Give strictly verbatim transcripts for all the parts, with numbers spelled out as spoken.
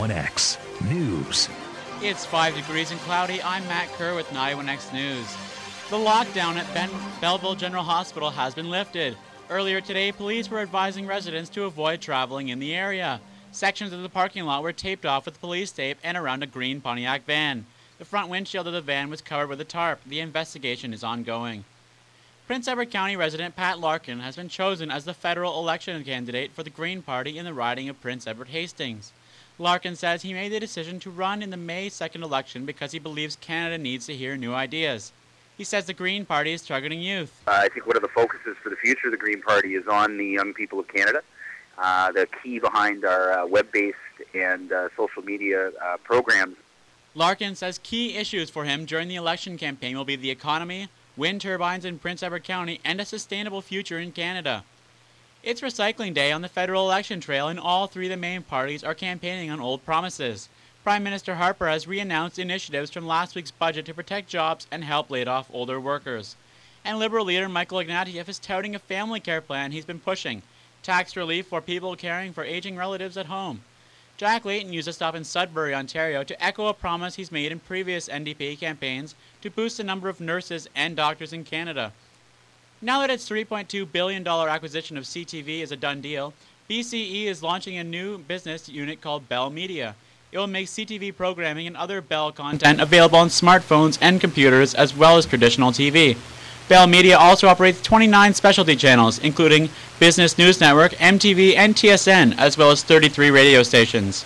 one X News. It's five degrees and cloudy. I'm Matt Kerr with ninety-one X News. The lockdown at ben- Belleville General Hospital has been lifted. Earlier today, police were advising residents to avoid traveling in the area. Sections of the parking lot were taped off with police tape and around a green Pontiac van. The front windshield of the van was covered with a tarp. The investigation is ongoing. Prince Edward County resident Pat Larkin has been chosen as the federal election candidate for the Green Party in the riding of Prince Edward Hastings. Larkin says he made the decision to run in the May second election because he believes Canada needs to hear new ideas. He says the Green Party is targeting youth. Uh, I think one of the focuses for the future of the Green Party is on the young people of Canada. Uh, the key behind our uh, web-based and uh, social media uh, programs. Larkin says key issues for him during the election campaign will be the economy, wind turbines in Prince Edward County, and a sustainable future in Canada. It's recycling day on the federal election trail, and all three of the main parties are campaigning on old promises. Prime Minister Harper has re-announced initiatives from last week's budget to protect jobs and help laid off older workers. And Liberal leader Michael Ignatieff is touting a family care plan he's been pushing, tax relief for people caring for aging relatives at home. Jack Layton used a stop in Sudbury, Ontario, to echo a promise he's made in previous N D P campaigns to boost the number of nurses and doctors in Canada. Now that its three point two billion dollars acquisition of C T V is a done deal, B C E is launching a new business unit called Bell Media. It will make C T V programming and other Bell content available on smartphones and computers as well as traditional T V. Bell Media also operates twenty-nine specialty channels, including Business News Network, M T V, and T S N, as well as thirty-three radio stations.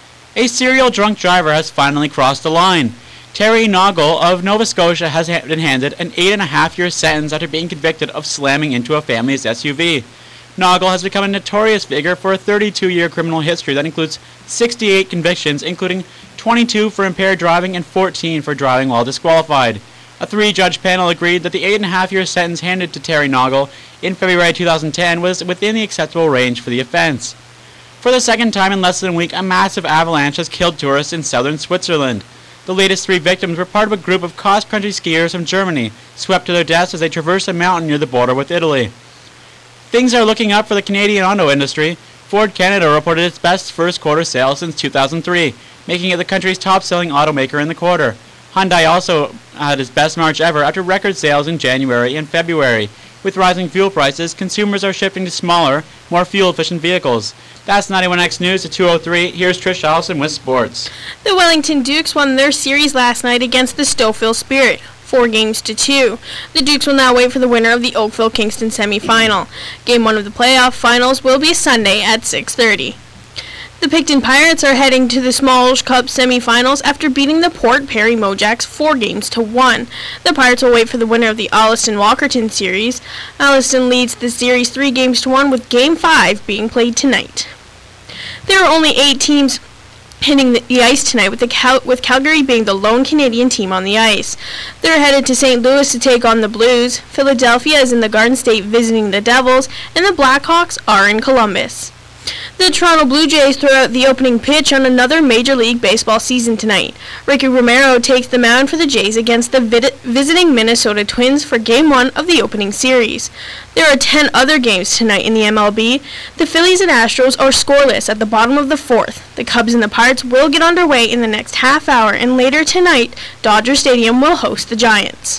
A serial drunk driver has finally crossed the line. Terry Noggle of Nova Scotia has been handed an eight and a half year sentence after being convicted of slamming into a family's S U V. Noggle has become a notorious figure for a thirty-two year criminal history that includes sixty-eight convictions, including twenty-two for impaired driving and fourteen for driving while disqualified. A three-judge panel agreed that the eight and a half year sentence handed to Terry Noggle in February two thousand ten was within the acceptable range for the offense. For the second time in less than a week, a massive avalanche has killed tourists in southern Switzerland. The latest three victims were part of a group of cross-country skiers from Germany, swept to their deaths as they traversed a mountain near the border with Italy. Things are looking up for the Canadian auto industry. Ford Canada reported its best first quarter sales since two thousand three, making it the country's top-selling automaker in the quarter. Hyundai also had its best March ever after record sales in January and February. With rising fuel prices, consumers are shifting to smaller, more fuel-efficient vehicles. That's ninety-one X News at two oh three. Here's Trish Allison with sports. The Wellington Dukes won their series last night against the Stouffville Spirit, four games to two. The Dukes will now wait for the winner of the Oakville-Kingston semifinal. Game one of the playoff finals will be Sunday at six thirty. The Picton Pirates are heading to the Smalls Cup semifinals after beating the Port Perry Mojacks four games to one. The Pirates will wait for the winner of the Alliston-Walkerton series. Alliston leads the series three games to one, with Game five being played tonight. There are only eight teams hitting the, the ice tonight, with, the Cal- with Calgary being the lone Canadian team on the ice. They're headed to Saint Louis to take on the Blues. Philadelphia is in the Garden State visiting the Devils, and the Blackhawks are in Columbus. The Toronto Blue Jays throw out the opening pitch on another Major League Baseball season tonight. Ricky Romero takes the mound for the Jays against the vid- visiting Minnesota Twins for Game one of the opening series. There are ten other games tonight in the M L B. The Phillies and Astros are scoreless at the bottom of the fourth. The Cubs and the Pirates will get underway in the next half hour, and later tonight, Dodger Stadium will host the Giants.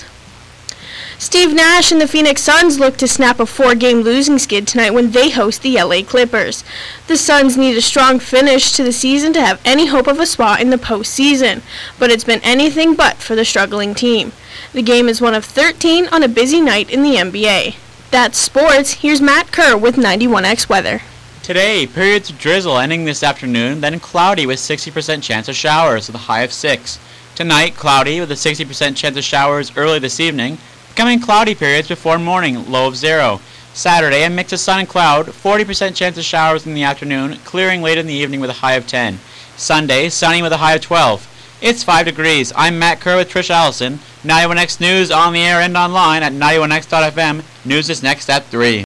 Steve Nash and the Phoenix Suns look to snap a four-game losing skid tonight when they host the L A Clippers. The Suns need a strong finish to the season to have any hope of a spot in the postseason, but it's been anything but for the struggling team. The game is one of thirteen on a busy night in the N B A. That's sports. Here's Matt Kerr with ninety-one X Weather. Today, periods of drizzle ending this afternoon, then cloudy with sixty percent chance of showers with a high of six. Tonight, cloudy with a sixty percent chance of showers early this evening. Coming cloudy periods before morning, low of zero. Saturday, a mix of sun and cloud, forty percent chance of showers in the afternoon, clearing late in the evening with a high of ten. Sunday, sunny with a high of twelve. It's five degrees. I'm Matt Kerr with Trish Allison. ninety-one X News on the air and online at ninety-one X dot F M. News is next at three.